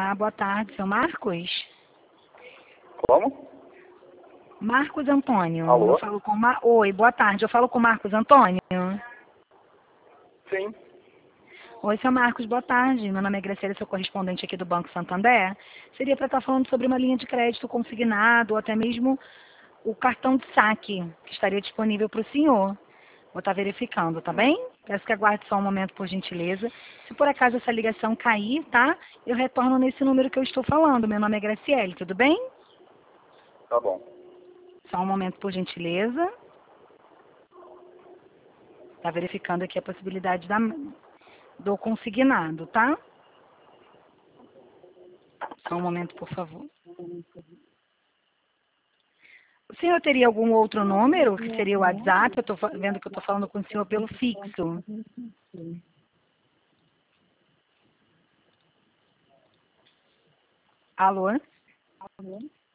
Olá, boa tarde, seu Marcos? Como? Marcos Antônio. Alô? Eu falo com Oi, boa tarde. Eu falo com Marcos Antônio. Sim. Oi, seu Marcos, boa tarde. Meu nome é Graciela, sou correspondente aqui do Banco Santander. Seria para estar falando sobre uma linha de crédito consignado ou até mesmo o cartão de saque que estaria disponível para o senhor. Vou estar verificando, tá bem? Peço que aguarde só um momento, por gentileza. Se por acaso essa ligação cair, tá? Eu retorno nesse número que eu estou falando. Meu nome é Graciele, tudo bem? Tá bom. Só um momento, por gentileza. Está verificando aqui a possibilidade do consignado, tá? Só um momento, por favor. O senhor teria algum outro número, que seria o WhatsApp? Eu estou vendo que eu estou falando com o senhor pelo fixo. Alô?